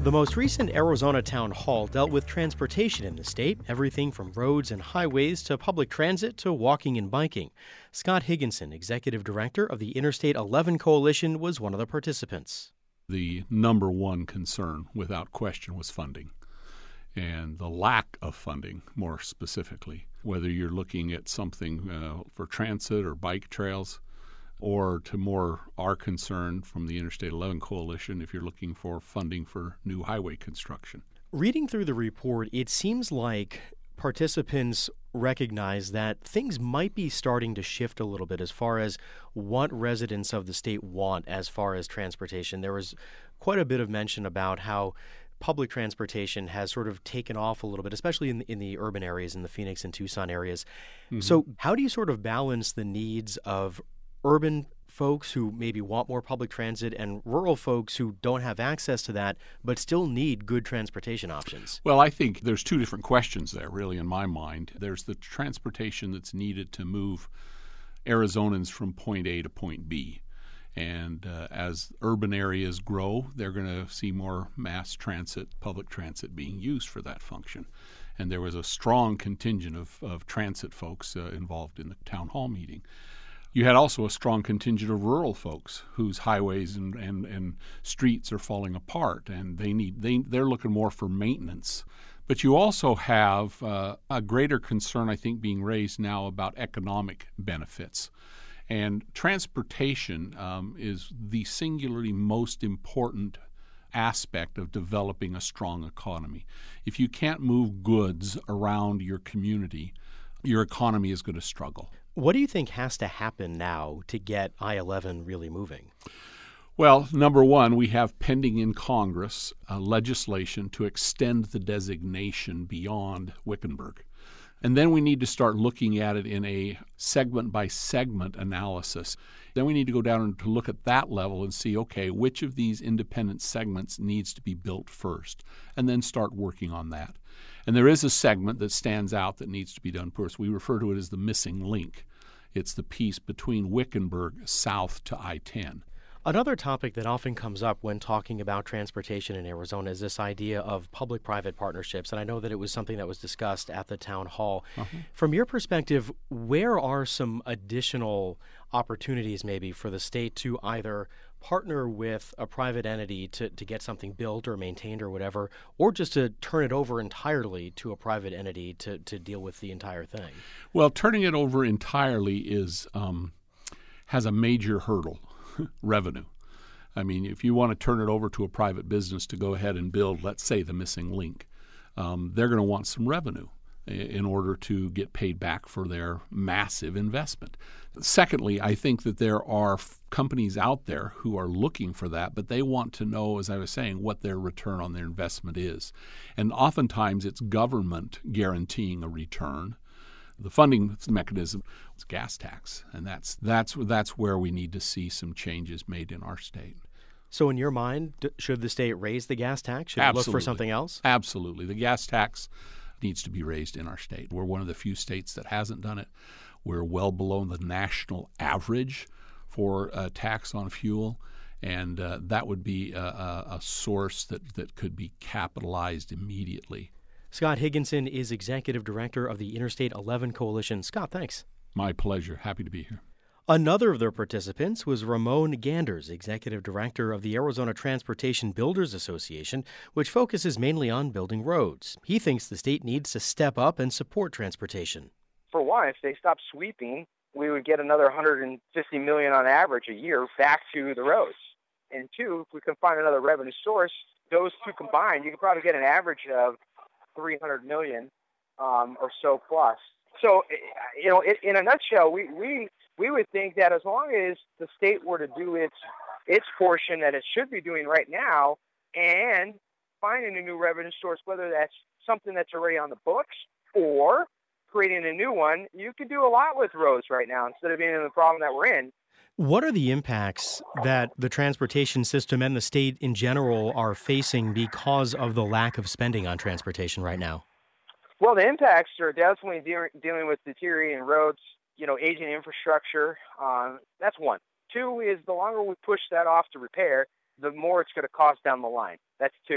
The most recent Arizona town hall dealt with transportation in the state, everything from roads and highways to public transit to walking and biking. Scott Higginson, executive director of the Interstate 11 Coalition, was one of the participants. The number one concern, without question, was funding, and the lack of funding, more specifically, whether you're looking at something for transit or bike trails, or to more our concern from the Interstate 11 Coalition if you're looking for funding for new highway construction. Reading through the report, it seems like participants recognize that things might be starting to shift a little bit as far as what residents of the state want as far as transportation. There was quite a bit of mention about how public transportation has sort of taken off a little bit, especially in the urban areas, in the Phoenix and Tucson areas. Mm-hmm. So how do you sort of balance the needs of urban folks who maybe want more public transit and rural folks who don't have access to that but still need good transportation options? Well, I think there's two different questions there, really, in my mind. There's the transportation that's needed to move Arizonans from point A to point B. And as urban areas grow, they're going to see more mass transit, public transit being used for that function. And there was a strong contingent of transit folks involved in the town hall meeting. You had also a strong contingent of rural folks whose highways and streets are falling apart, and they're looking more for maintenance. But you also have a greater concern, I think, being raised now about economic benefits. And transportation is the singularly most important aspect of developing a strong economy. If you can't move goods around your community, your economy is going to struggle. What do you think has to happen now to get I-11 really moving? Well, number one, we have pending in Congress legislation to extend the designation beyond Wickenburg. And then we need to start looking at it in a segment-by-segment analysis. Then we need to go down and to look at that level and see, okay, which of these independent segments needs to be built first, and then start working on that. And there is a segment that stands out that needs to be done first. We refer to it as the missing link. It's the piece between Wickenburg south to I-10. Another topic that often comes up when talking about transportation in Arizona is this idea of public-private partnerships, and I know that it was something that was discussed at the town hall. Uh-huh. From your perspective, where are some additional opportunities maybe for the state to either partner with a private entity to get something built or maintained or whatever, or just to turn it over entirely to a private entity to deal with the entire thing? Well, turning it over entirely has a major hurdle. Revenue. I mean, if you want to turn it over to a private business to go ahead and build, let's say, the missing link, they're going to want some revenue in order to get paid back for their massive investment. Secondly, I think that there are companies out there who are looking for that, but they want to know, as I was saying, what their return on their investment is. And oftentimes it's government guaranteeing a return. The funding mechanism is gas tax, and that's where we need to see some changes made in our state. So in your mind, should the state raise the gas tax? Should Absolutely. it look for something else? Absolutely. The gas tax needs to be raised in our state. We're one of the few states that hasn't done it. We're well below the national average for a tax on fuel, and that would be a source that could be capitalized immediately. Scott Higginson is executive director of the Interstate 11 Coalition. Scott, thanks. My pleasure. Happy to be here. Another of their participants was Ramon Ganders, executive director of the Arizona Transportation Builders Association, which focuses mainly on building roads. He thinks the state needs to step up and support transportation. For one, if they stop sweeping, we would get another $150 million on average a year back to the roads. And two, if we can find another revenue source, those two combined, you could probably get an average of $300 million or so plus. So, in a nutshell, we would think that as long as the state were to do its portion that it should be doing right now and finding a new revenue source, whether that's something that's already on the books or creating a new one, you could do a lot with roads right now instead of being in the problem that we're in. What are the impacts that the transportation system and the state in general are facing because of the lack of spending on transportation right now? Well, the impacts are definitely dealing with deteriorating roads, aging infrastructure. That's one. Two is the longer we push that off to repair, the more it's going to cost down the line. That's two.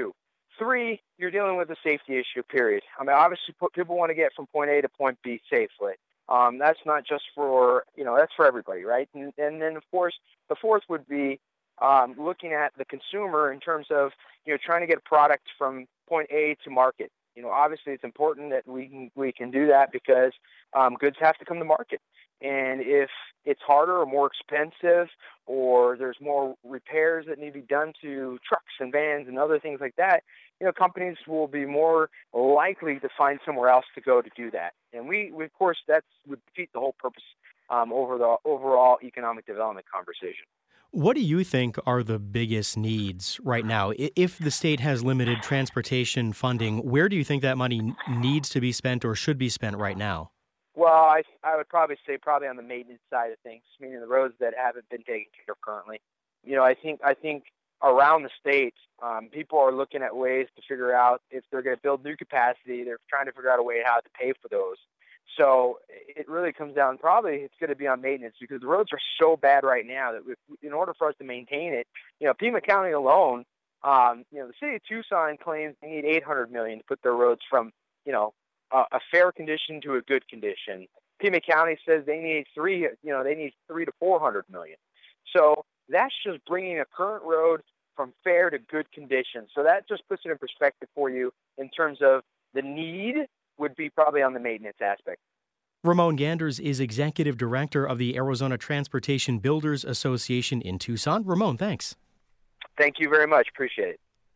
3, you're dealing with a safety issue, period. I mean, obviously, people want to get from point A to point B safely. That's not just for, that's for everybody, right? And then, of course, the 4th would be looking at the consumer in terms of, trying to get a product from point A to market. Obviously, it's important that we can do that because goods have to come to market. And if it's harder or more expensive, or there's more repairs that need to be done to trucks and vans and other things like that, companies will be more likely to find somewhere else to go to do that. And we of course, that would defeat the whole purpose over the overall economic development conversation. What do you think are the biggest needs right now? If the state has limited transportation funding, where do you think that money needs to be spent or should be spent right now? Well, I would probably say on the maintenance side of things, meaning the roads that haven't been taken care of currently. I think around the state, people are looking at ways to figure out if they're going to build new capacity. They're trying to figure out a way how to pay for those. So it really comes down, probably it's going to be on maintenance because the roads are so bad right now that in order for us to maintain it, Pima County alone, the city of Tucson claims they need $800 million to put their roads from, a fair condition to a good condition. Pima County says they need $300 to $400 million. So that's just bringing a current road from fair to good condition. So that just puts it in perspective for you in terms of the need would be probably on the maintenance aspect. Ramon Ganders is Executive Director of the Arizona Transportation Builders Association in Tucson. Ramon, thanks. Thank you very much. Appreciate it.